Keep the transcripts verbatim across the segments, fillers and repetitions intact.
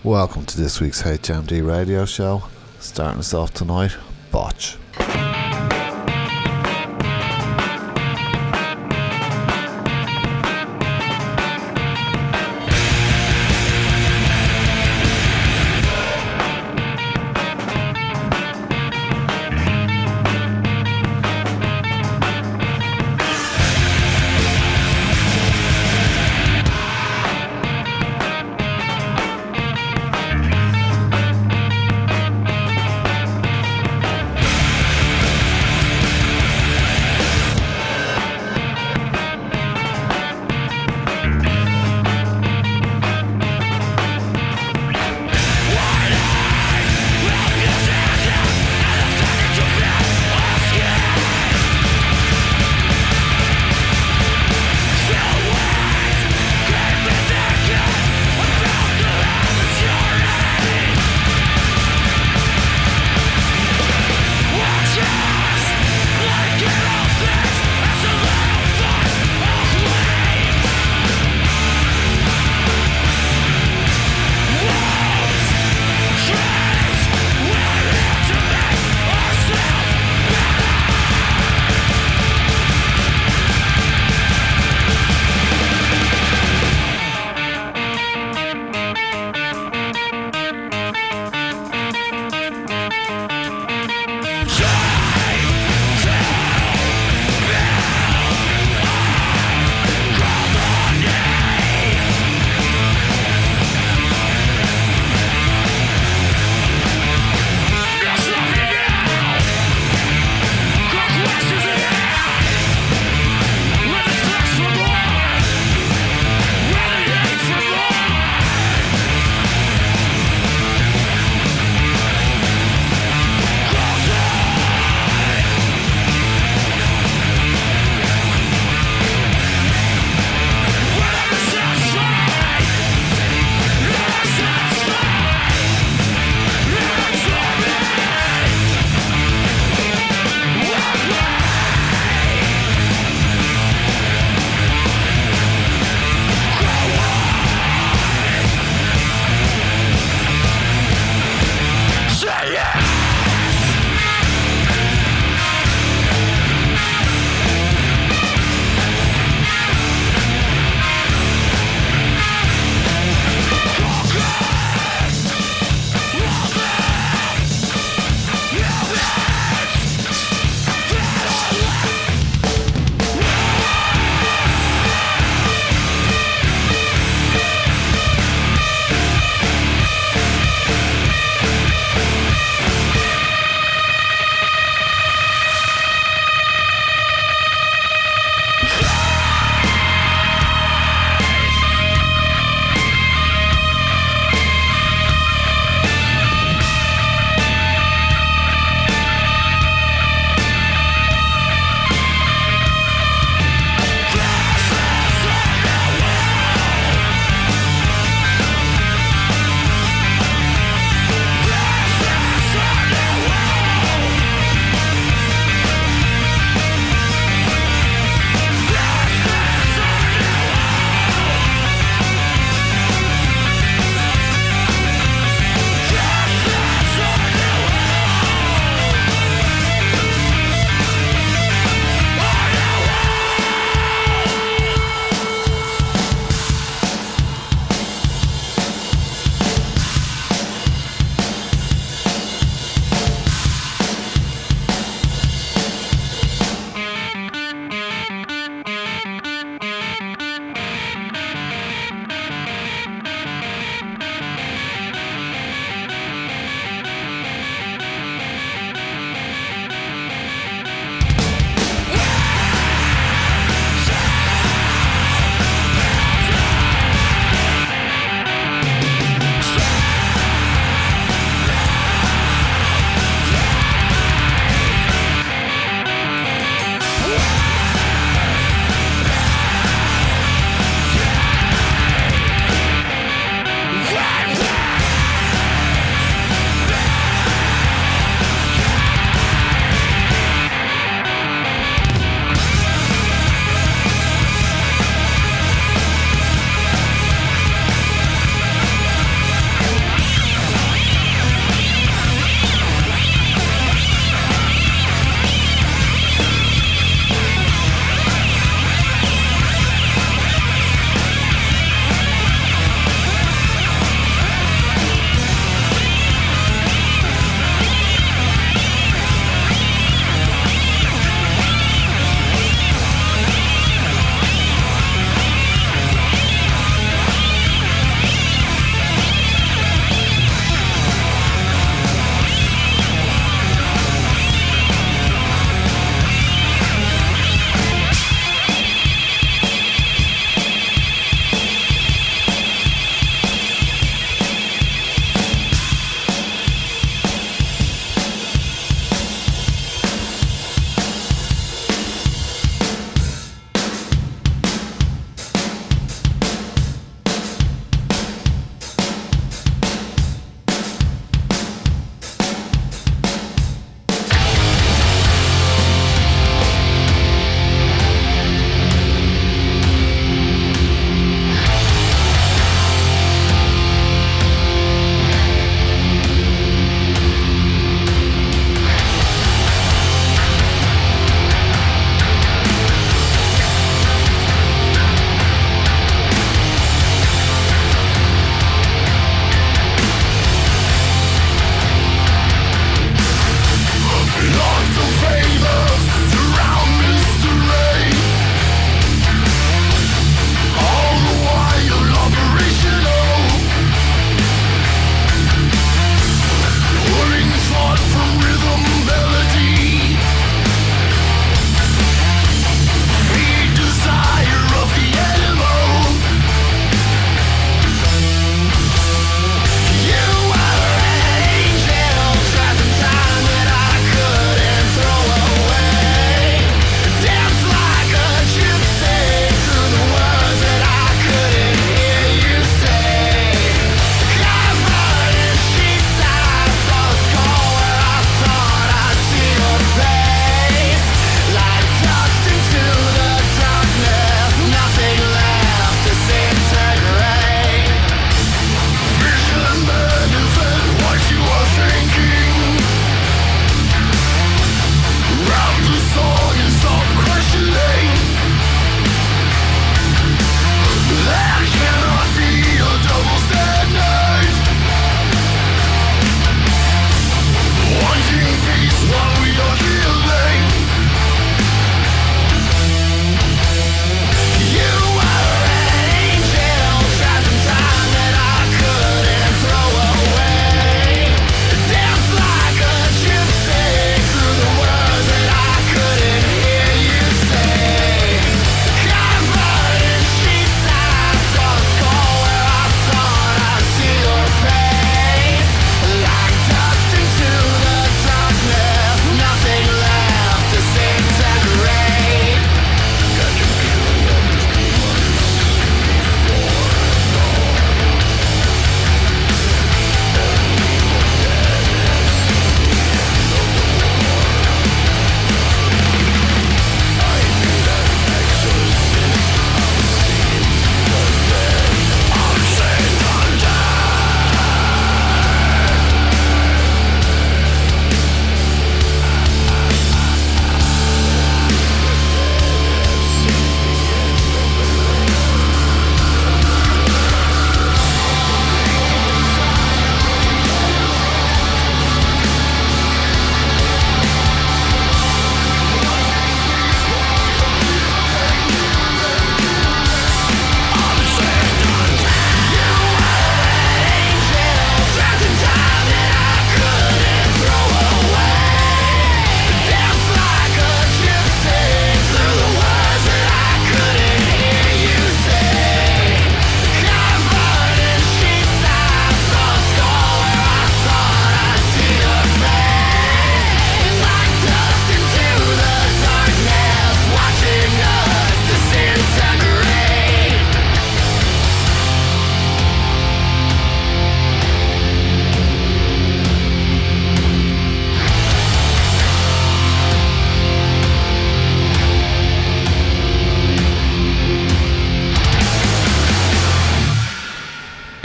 Welcome to this week's H M D radio show. Starting us off tonight, Botch.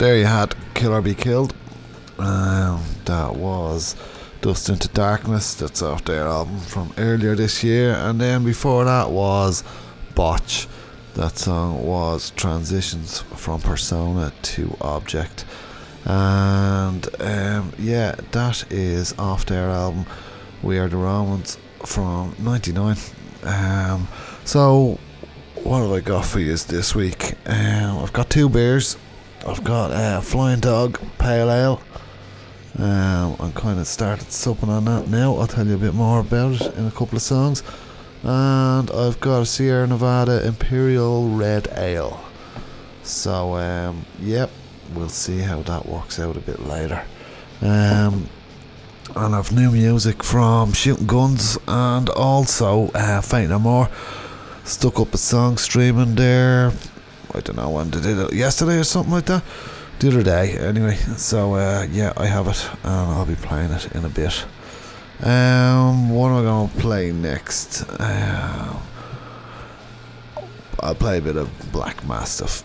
there you had Kill or Be Killed. Um, that was Dust Into Darkness. That's off their album from earlier this year. And then before that was Botch. That song was Transitions from Persona to Object. And um, yeah, that is off their album We Are the Romans from ninety-nine. Um, so what have I got for you this week? Um, I've got two beers. I've got uh, Flying Dog Pale Ale. Um, I'm kind of started supping on that now. I'll tell you a bit more about it in a couple of songs. And I've got a Sierra Nevada Imperial Red Ale. So um, yep, we'll see how that works out a bit later. Um, and I've new music from Shooting Guns and also uh, Faint No More. Stuck up a song streaming there. I don't know when they did it, yesterday or something like that. The other day, anyway. So uh, yeah, I have it, and I'll be playing it in a bit. Um, what am I going to play next? Uh, I'll play a bit of Black Mastiff.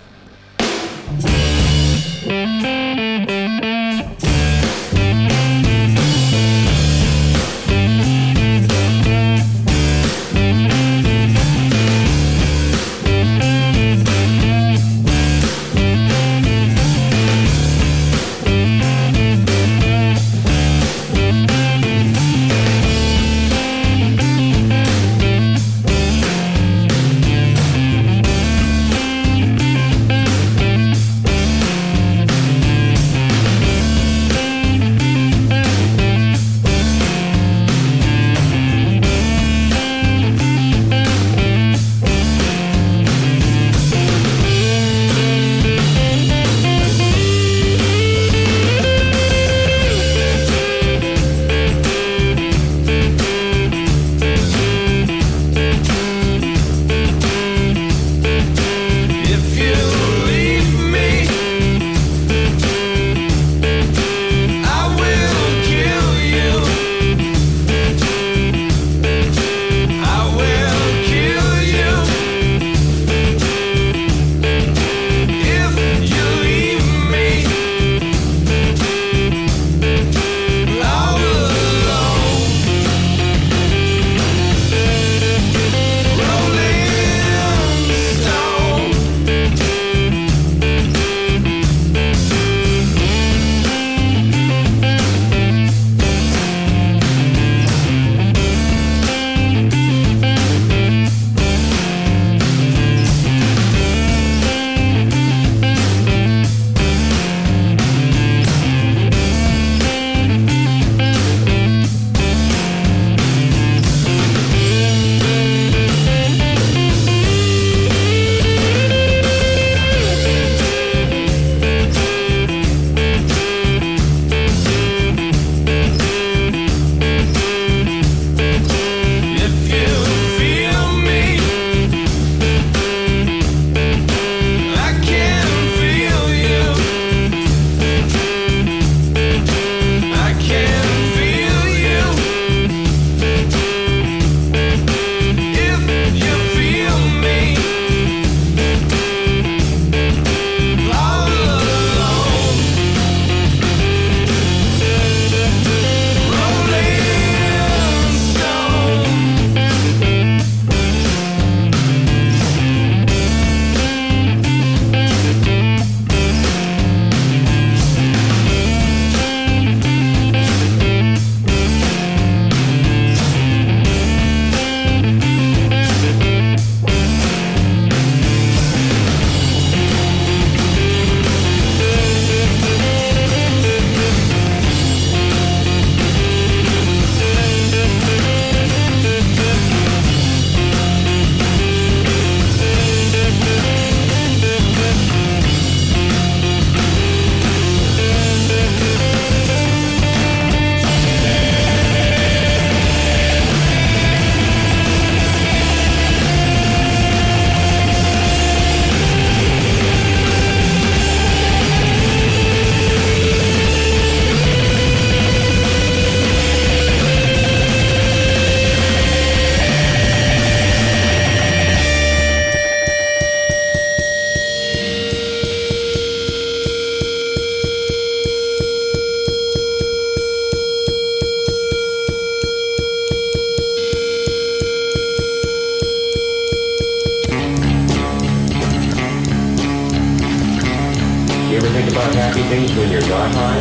things when you're not high?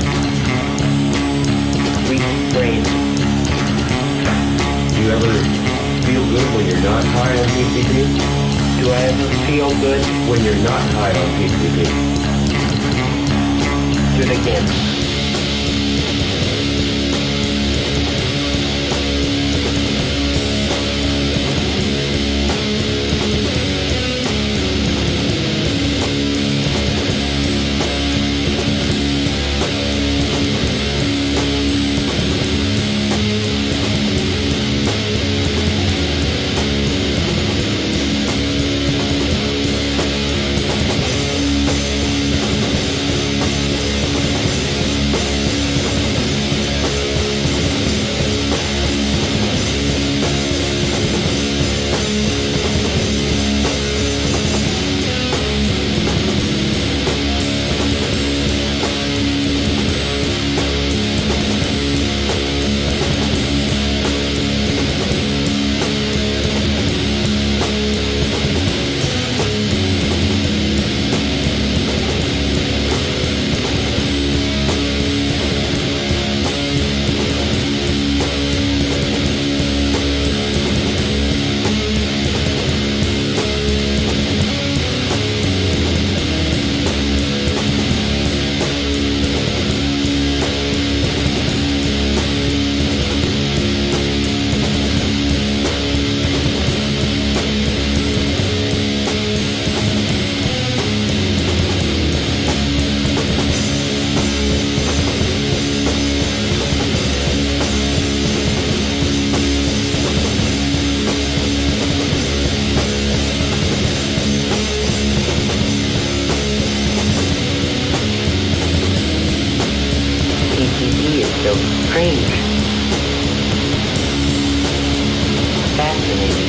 Weak brain. Do you ever feel good when you're not high on P C P? Do I ever feel good? When you're not high on P C P? Do it again. So strange. Fascinating.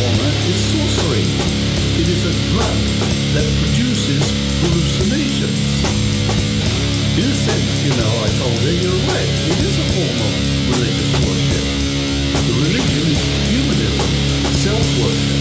marijuana is sorcery. It is a drug that produces hallucinations. In a sense, you know, I told her, you're right. It is a form of religious worship. The religion is humanism, self-worship.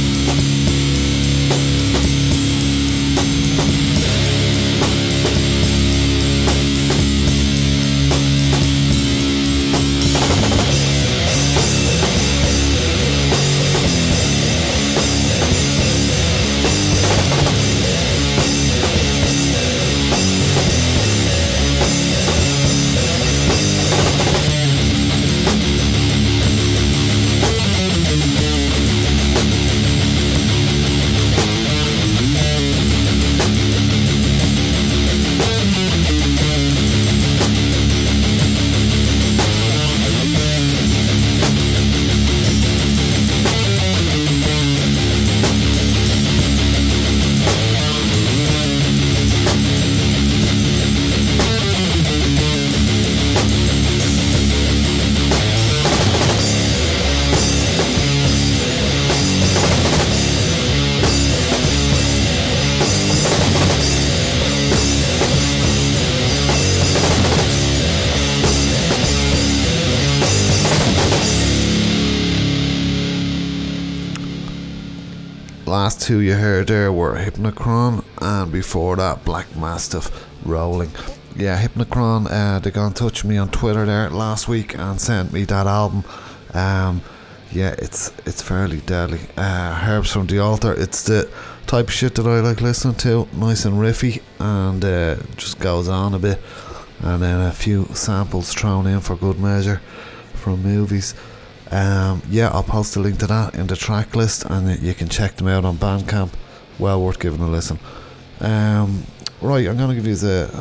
Last two you heard there were Hypnocron, and before that Black Mastiff, Rolling. Yeah, Hypnocron, uh, they got in touch with me on Twitter there last week and sent me that album. Um, yeah, it's it's fairly deadly. Uh, Herbs from the Altar, it's the type of shit that I like listening to, nice and riffy, and uh, just goes on a bit, and then a few samples thrown in for good measure from movies. Um, yeah, I'll post a link to that in the track list, and you can check them out on Bandcamp. Well worth giving a listen. Um, right, I'm going to give you the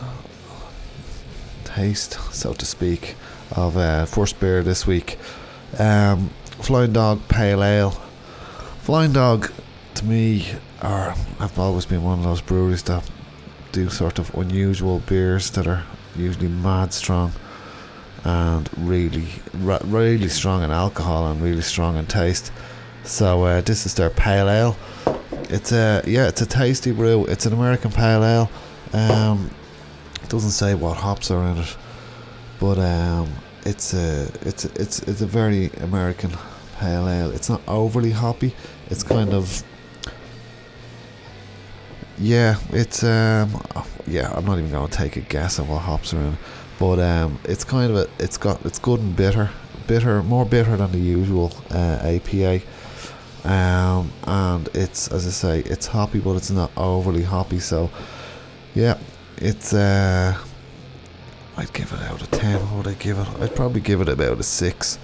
taste, so to speak, of uh, first beer this week. Um, Flying Dog Pale Ale. Flying Dog, to me, are I've always been one of those breweries that do sort of unusual beers that are usually mad strong and really, r- really strong in alcohol and really strong in taste. So uh, this is their pale ale. It's a yeah, it's a tasty brew. It's an American pale ale. Um, it doesn't say what hops are in it, but um, it's a it's a, it's it's a very American pale ale. It's not overly hoppy. It's kind of yeah. It's um yeah. I'm not even going to take a guess at what hops are in it. But um, it's kind of a, it's got, it's good and bitter, bitter, more bitter than the usual uh, A P A. Um, and it's, as I say, it's hoppy, but it's not overly hoppy. So, yeah, it's. Uh, I'd give it out of ten. What would I give it? I'd probably give it about a six.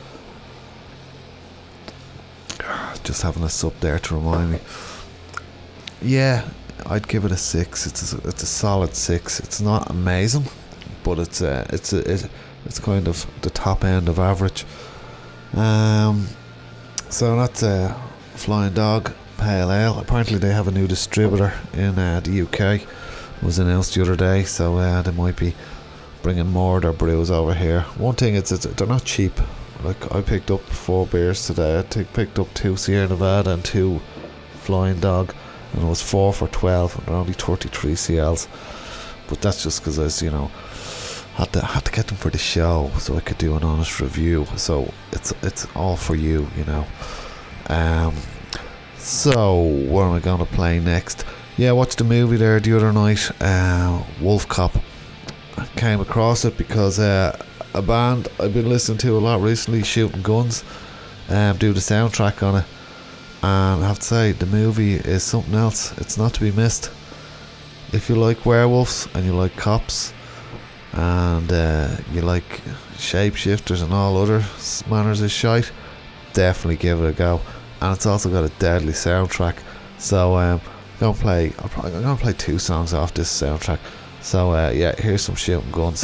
Just having a sup there to remind me. Yeah, I'd give it a six. It's a, it's a solid six. It's not amazing, but it's uh, it's a, it, it's kind of the top end of average. Um, so that's a Flying Dog Pale Ale. Apparently they have a new distributor in uh, the U K. It was announced the other day, so uh, they might be bringing more of their brews over here. One thing is, it's, they're not cheap. Like, I picked up four beers today. I t- picked up two Sierra Nevada and two Flying Dog, and it was four for twelve, and they're only thirty-three C Ls. But that's just because I was, you know, had to had to get them for the show so I could do an honest review. So it's it's all for you, you know. Um. So what am I gonna play next? Yeah, I watched the movie there the other night. Uh, Wolf Cop. I came across it because uh, a band I've been listening to a lot recently, Shooting Guns, um, do the soundtrack on it. And I have to say, the movie is something else. It's not to be missed. If you like werewolves and you like cops and uh, you like shapeshifters and all other manners of shite, definitely give it a go. And it's also got a deadly soundtrack. So um, I'm gonna play. I'll probably, I'm gonna play two songs off this soundtrack. So uh, yeah, here's some Shooting Guns.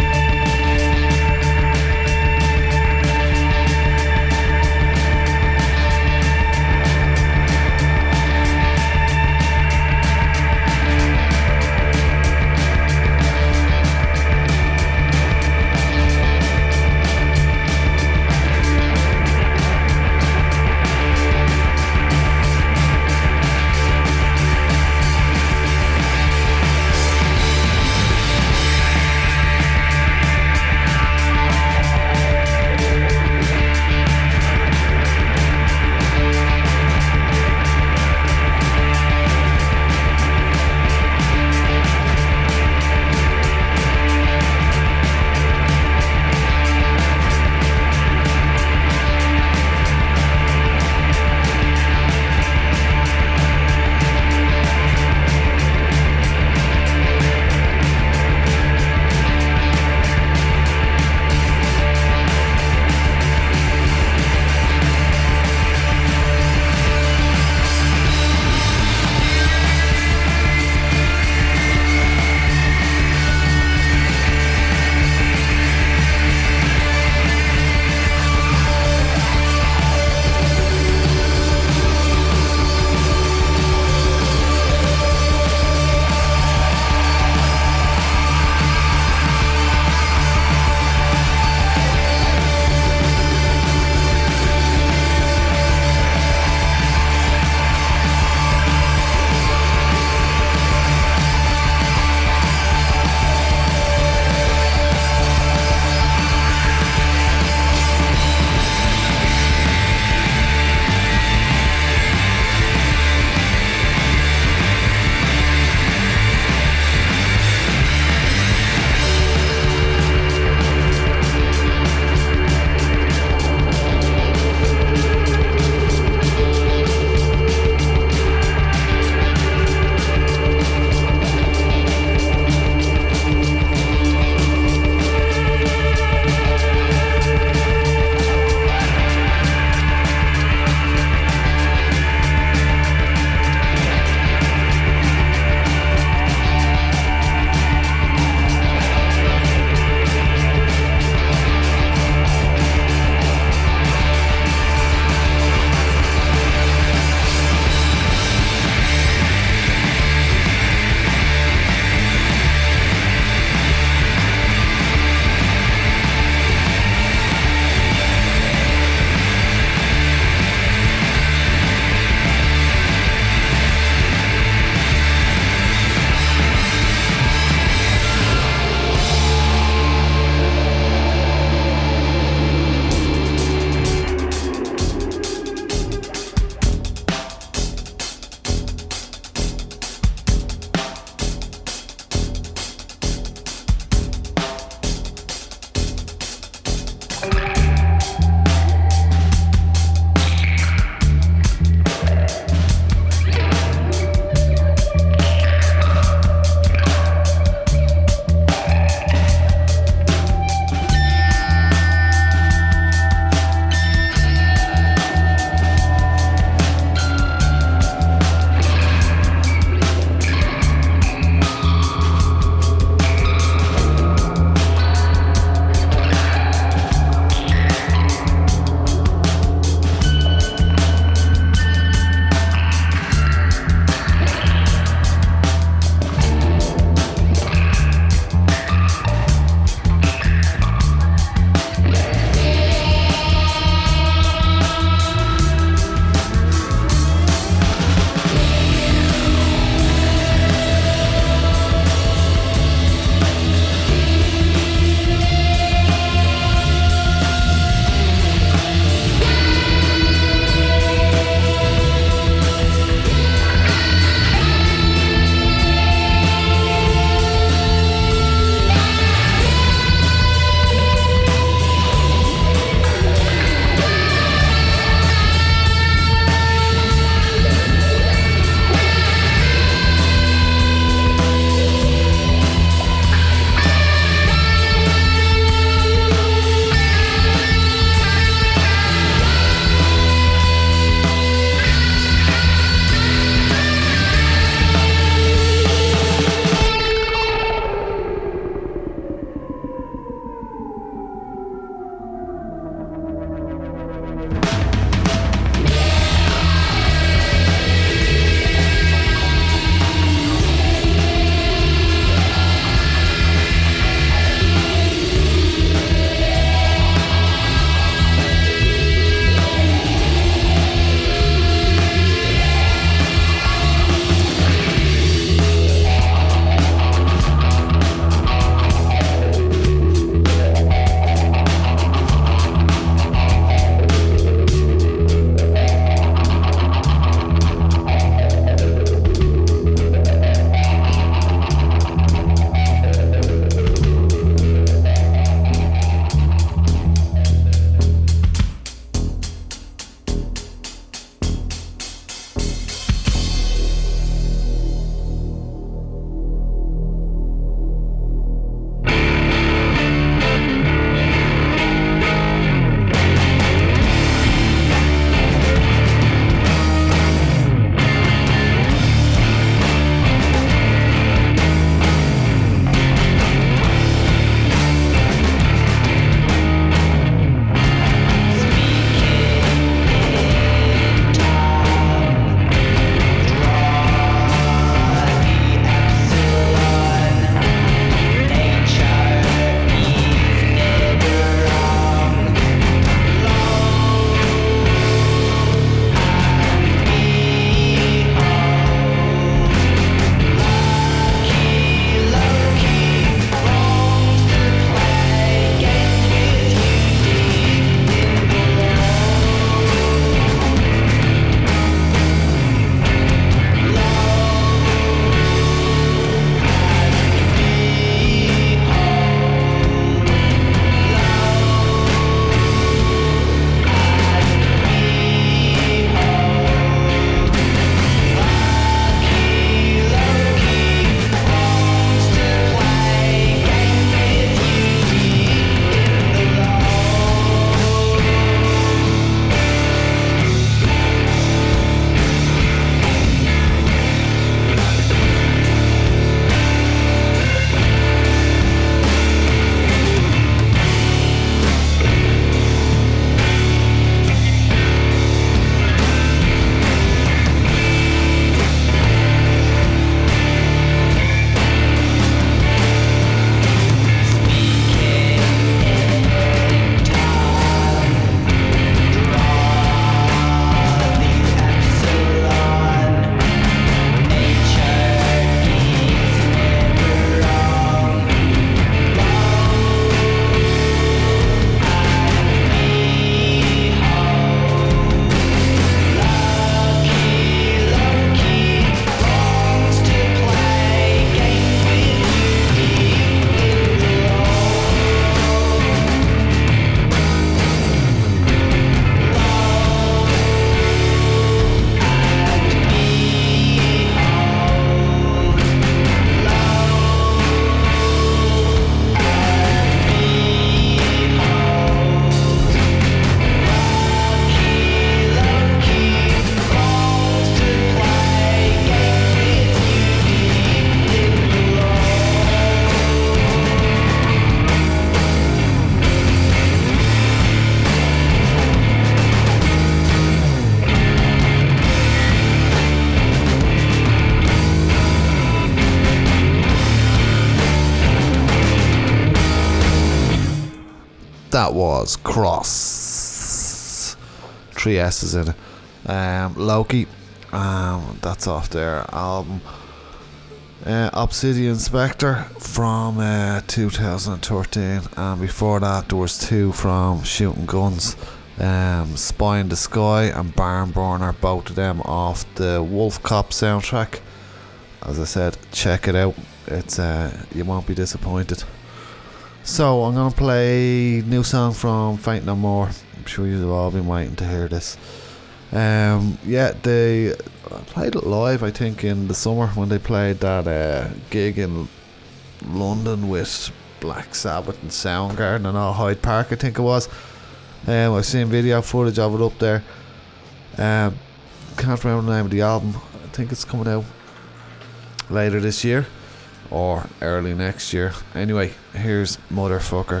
that was Cross. Three S's in it. Um, Loki. Um, that's off their album. Uh, Obsidian Spectre from uh, two thousand thirteen, and before that there was two from Shooting Guns, um, Spy in the Sky and Barn Burner, both of them off the Wolf Cop soundtrack. As I said, check it out. It's uh, you won't be disappointed. So I'm gonna play new song from Faint No More. I'm sure you've all been waiting to hear this. Um, yeah, they played it live, I think, in the summer when they played that uh, gig in London with Black Sabbath and Soundgarden and all, Hyde Park, I think it was. Um, I've seen video footage of it up there. Um, can't remember the name of the album. I think it's coming out later this year or early next year. Anyway, here's Motherfucker.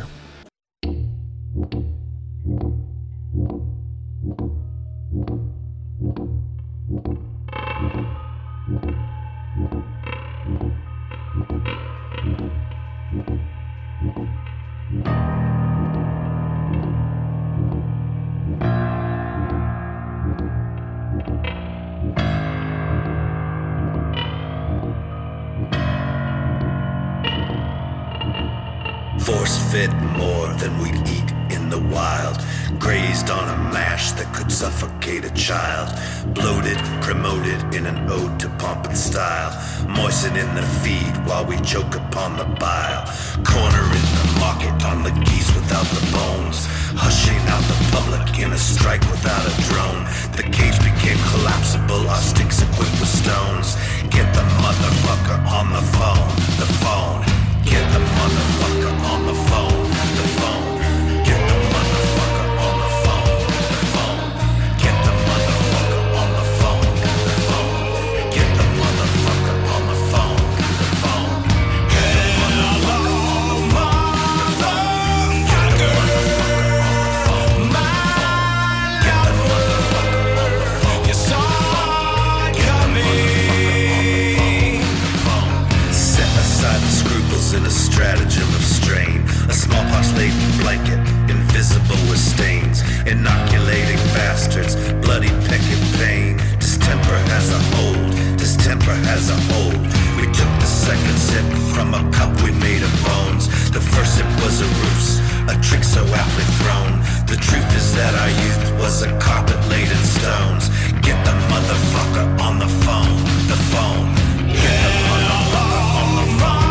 Force fed more than we'd eat in the wild. Grazed on a mash that could suffocate a child. Bloated, promoted in an ode to pomp and style. Moistening the feed while we choke upon the bile. Cornering the market on the geese without the bones. Hushing out the public in a strike without a drone. The cage became collapsible, our sticks equipped with stones. Get the motherfucker on the phone, the phone. Get the motherfucker on the phone, the phone. Get the motherfucker on the phone, the phone. Get the motherfucker on the phone, the phone. Get the motherfucker on the phone, the phone. Get the motherfucker on the phone, the phone. Get the motherfucker on the phone, the phone. Get the motherfucker on the phone. You saw it coming. Set aside the scruples in a stratagem of strain. A smallpox-laden blanket, invisible with stains. Inoculating bastards, bloody peck and pain. Distemper has a hold, distemper has a hold. We took the second sip from a cup we made of bones. The first sip was a ruse, a trick so aptly thrown. The truth is that our youth was a carpet laid in stones. Get the motherfucker on the phone, the phone. Get the motherfucker on the phone.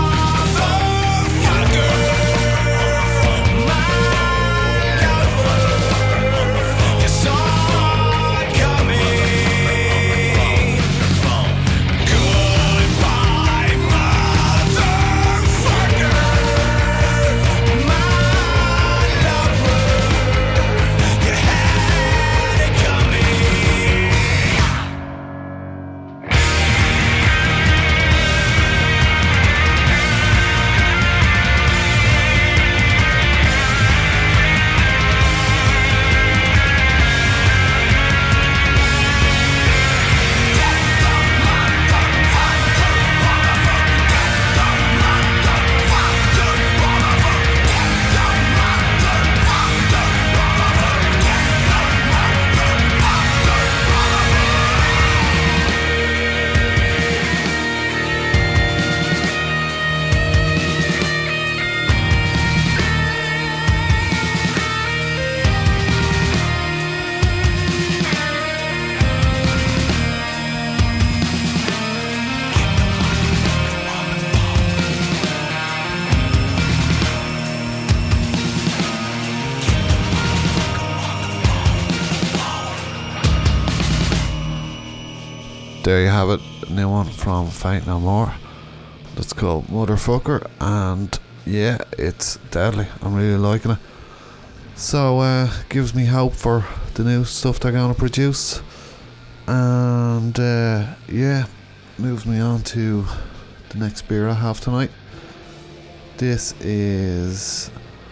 There you have it, a new one from Faint No More. That's called Motherfucker, and yeah, it's deadly. I'm really liking it. So uh gives me hope for the new stuff they're gonna produce, and uh yeah, moves me on to the next beer I have tonight. This is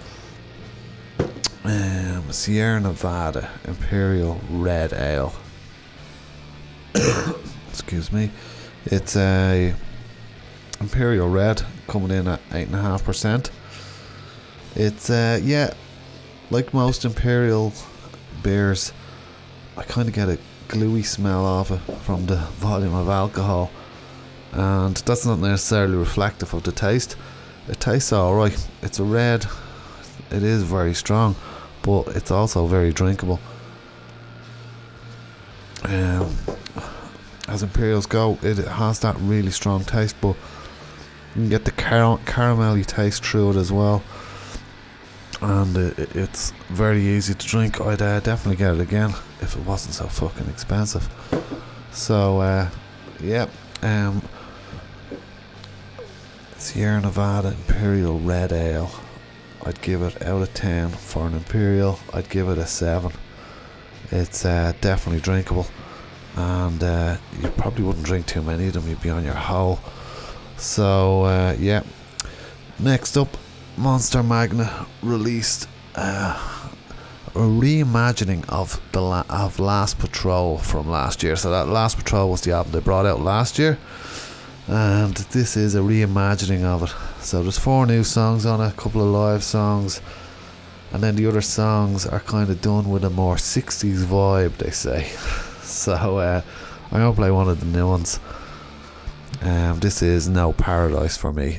um Sierra Nevada Imperial Red Ale. Excuse me. It's a Imperial Red coming in at eight and a half percent. It's uh yeah, like most Imperial beers, I kind of get a gluey smell off it from the volume of alcohol, and that's not necessarily reflective of the taste. It tastes alright. It's a red, it is very strong, but it's also very drinkable. Um, as Imperials go, it has that really strong taste, but you can get the car- caramelly taste through it as well, and it, it's very easy to drink. I'd uh, definitely get it again if it wasn't so fucking expensive. So uh, yeah, um, Sierra Nevada Imperial Red Ale, I'd give it, out of ten for an Imperial, I'd give it a seven. It's uh, definitely drinkable, and uh, you probably wouldn't drink too many of them, you'd be on your hole. So uh, yeah, next up, Monster Magna released uh, a reimagining of the la- of Last Patrol from last year. So that Last Patrol was the album they brought out last year, and this is a reimagining of it. So there's four new songs on it, a couple of live songs, and then the other songs are kind of done with a more sixties vibe, they say. So uh, I'm going to play one of the new ones. Um, this is No Paradise for me.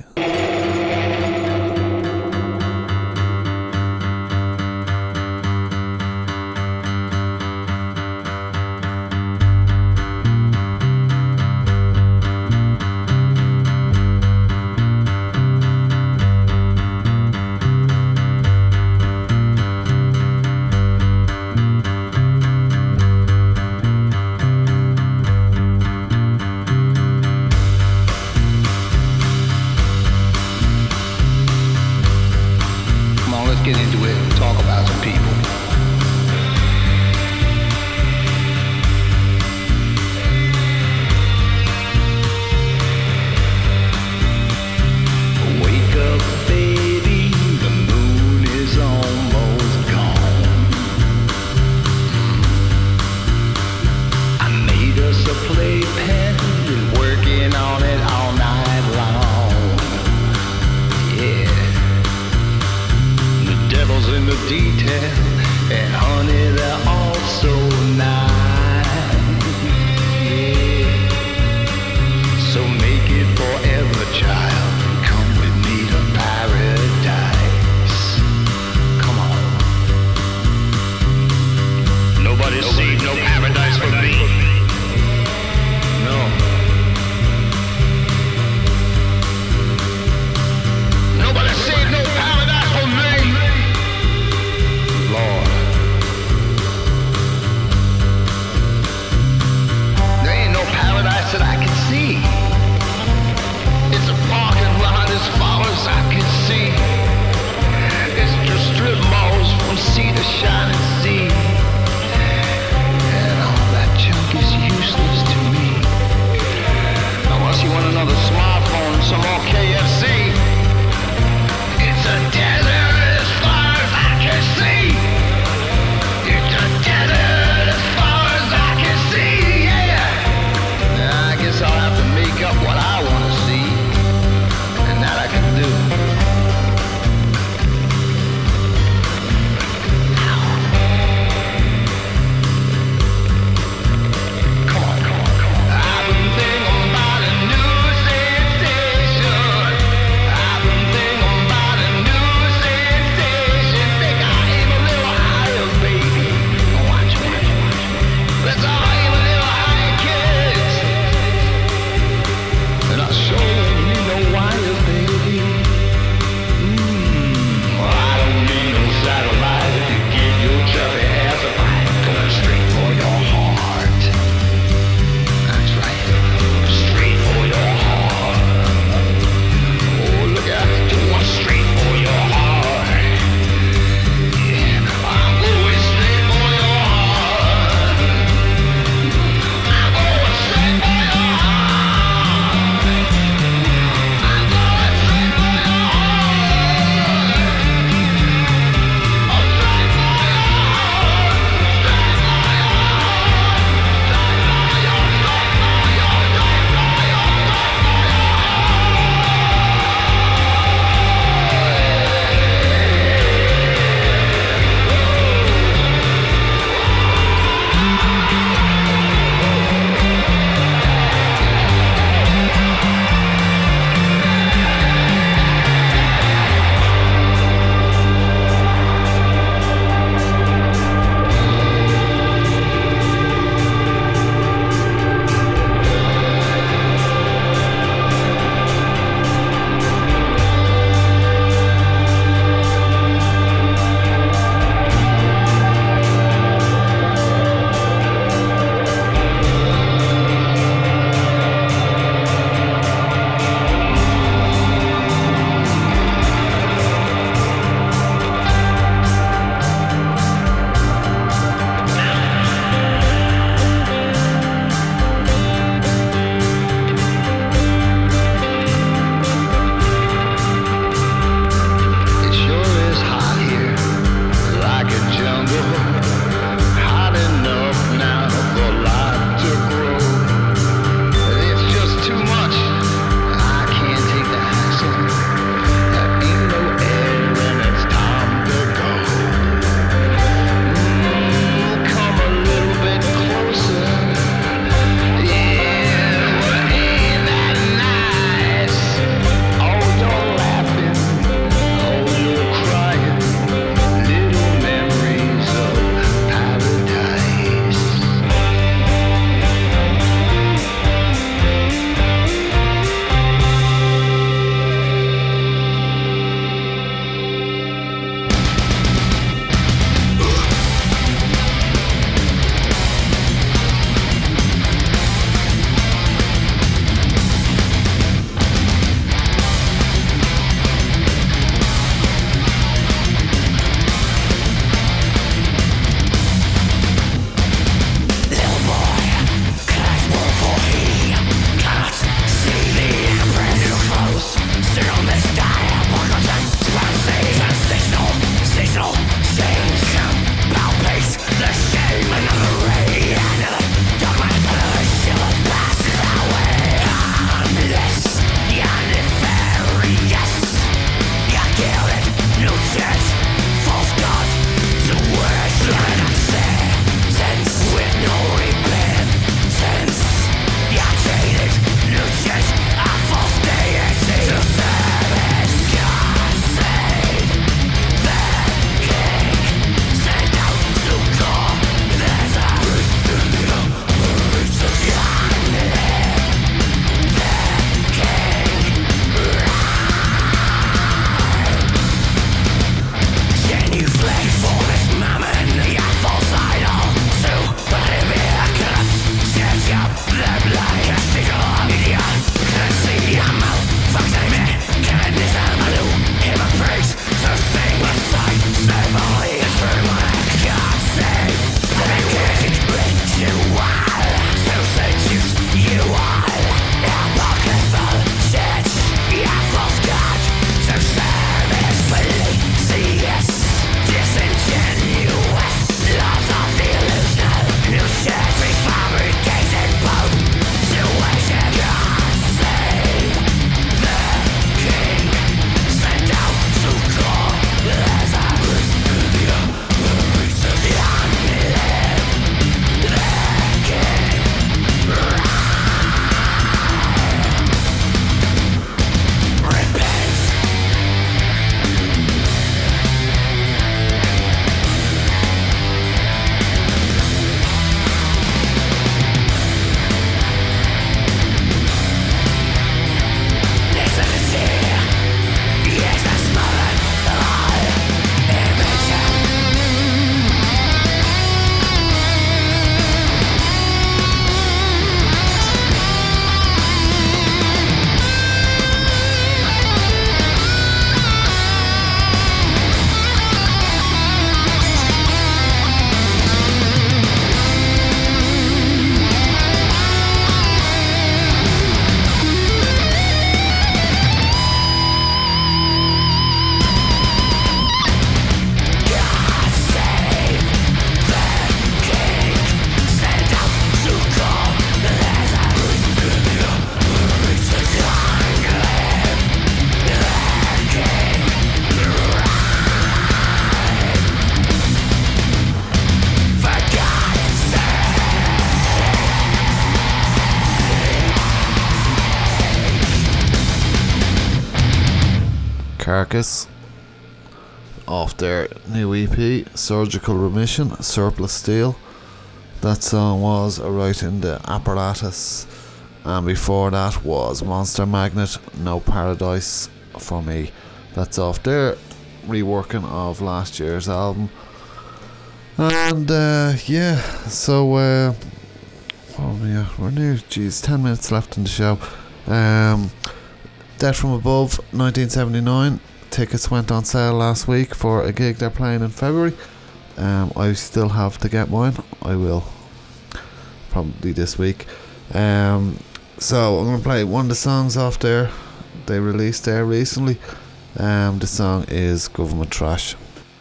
Carcass off their new E P, Surgical Remission, Surplus Steel. That song was a Right in the Apparatus, and before that was Monster Magnet, No Paradise for Me. That's off their reworking of last year's album. And uh, yeah, so uh, oh yeah, we're near, geez, ten minutes left in the show. Um, Dead From Above, nineteen seventy-nine. Tickets went on sale last week for a gig they're playing in February. Um, I still have to get mine. I will probably this week. Um, so I'm going to play one of the songs off there they released there recently. Um, the song is Government Trash.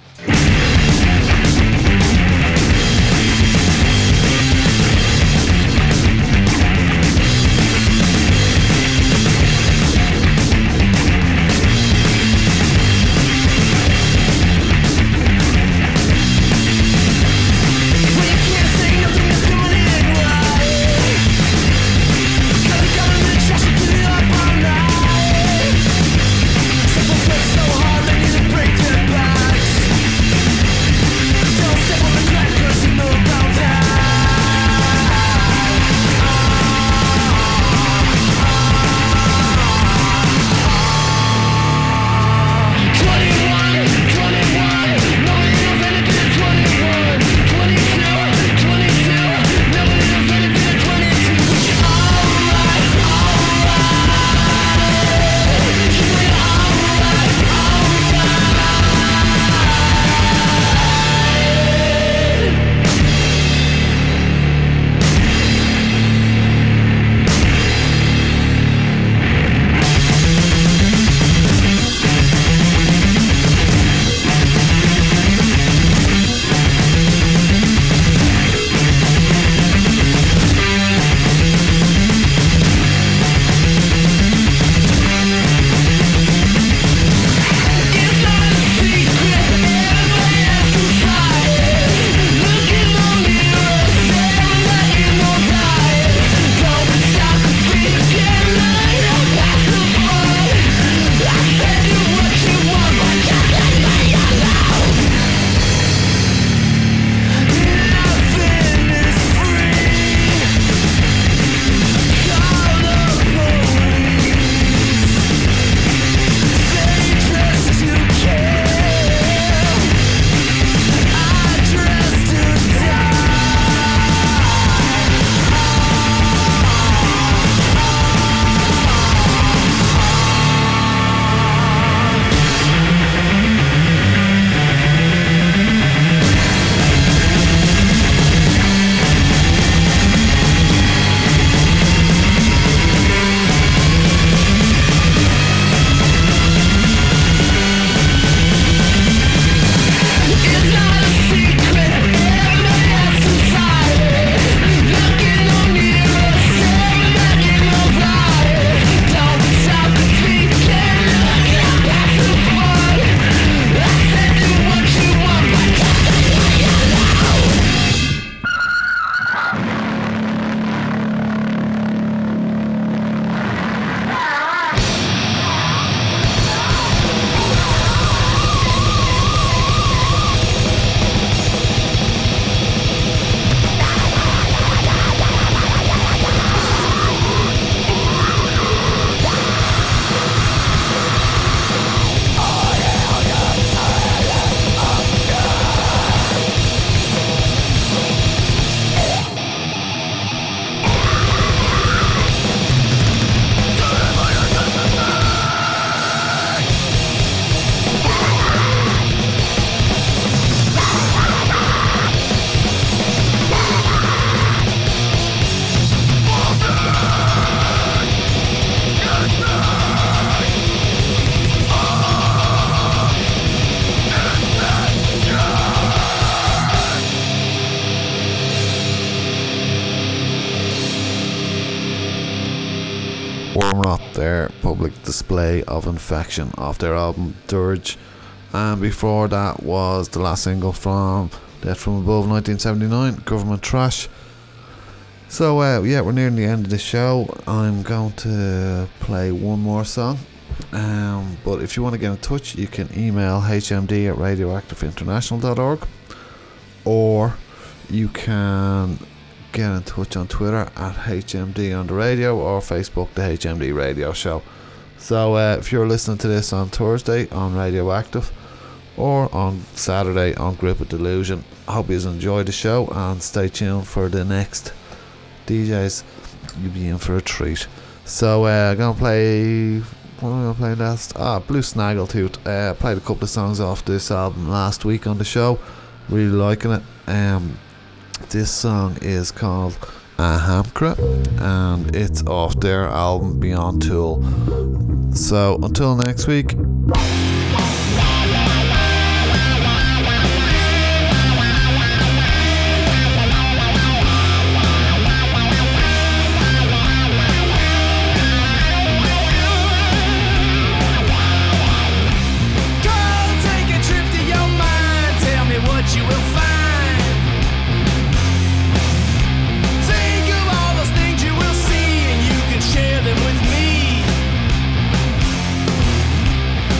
So hard they need to break their backs. Wormrot, their public display of infection off their album Dirge, and before that was the last single from Death From Above nineteen seventy-nine, Government Trash. So uh, yeah, we're nearing the end of the show. I'm going to play one more song Um, but if you want to get in touch, you can email h m d at radioactive international dot org, or you can get in touch on Twitter at H M D on the radio, or Facebook, the H M D Radio Show. So uh, if you're listening to this on Thursday on Radioactive, or on Saturday on Grip of Delusion, I hope you enjoyed the show, and stay tuned for the next D Js. You'll be in for a treat. So uh, I'm gonna play. What am I gonna play last? Ah, Blue Snaggletooth. Uh, played a couple of songs off this album last week on the show. Really liking it. Um, this song is called A Hamkra, and it's off their album Beyond Tool. So until next week. You will find. Think of all those things you will see, and you can share them with me.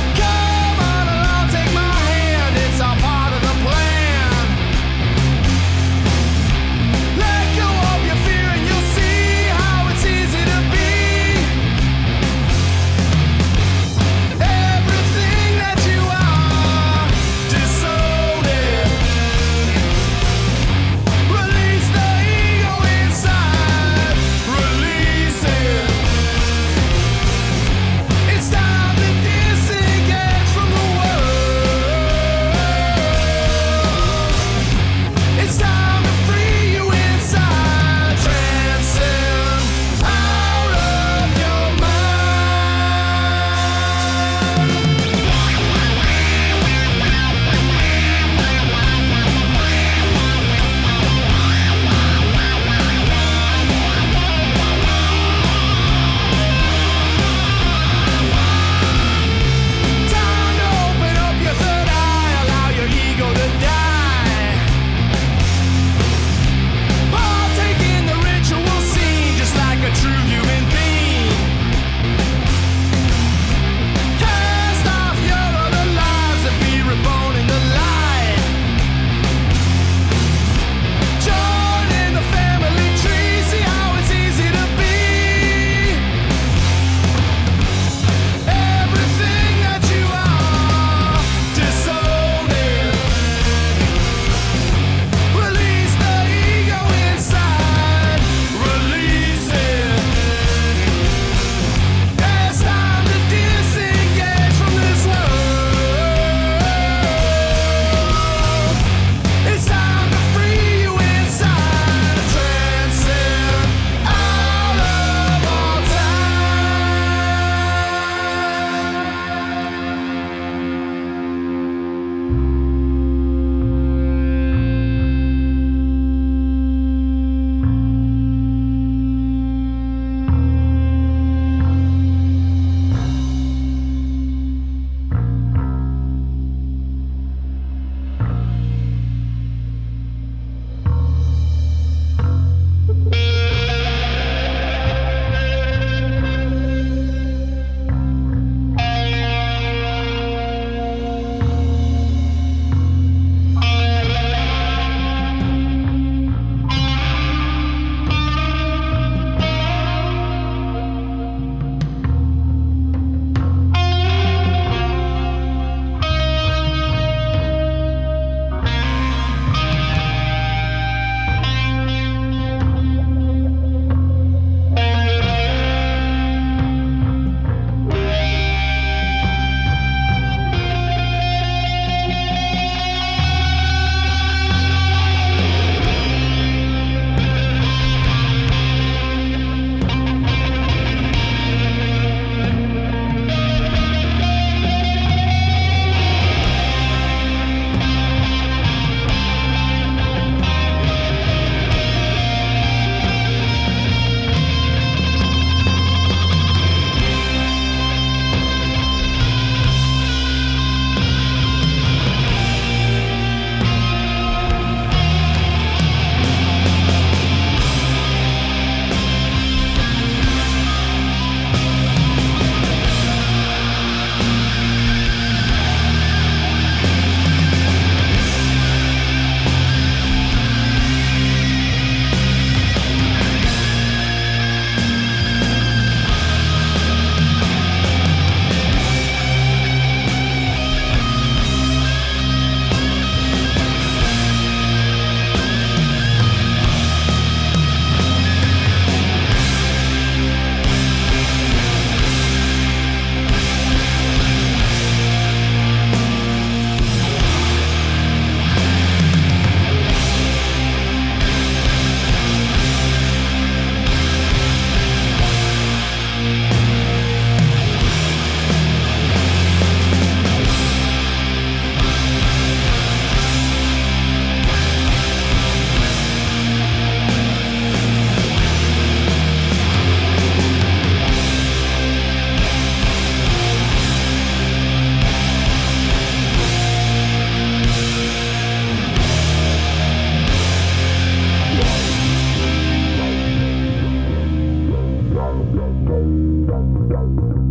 Thank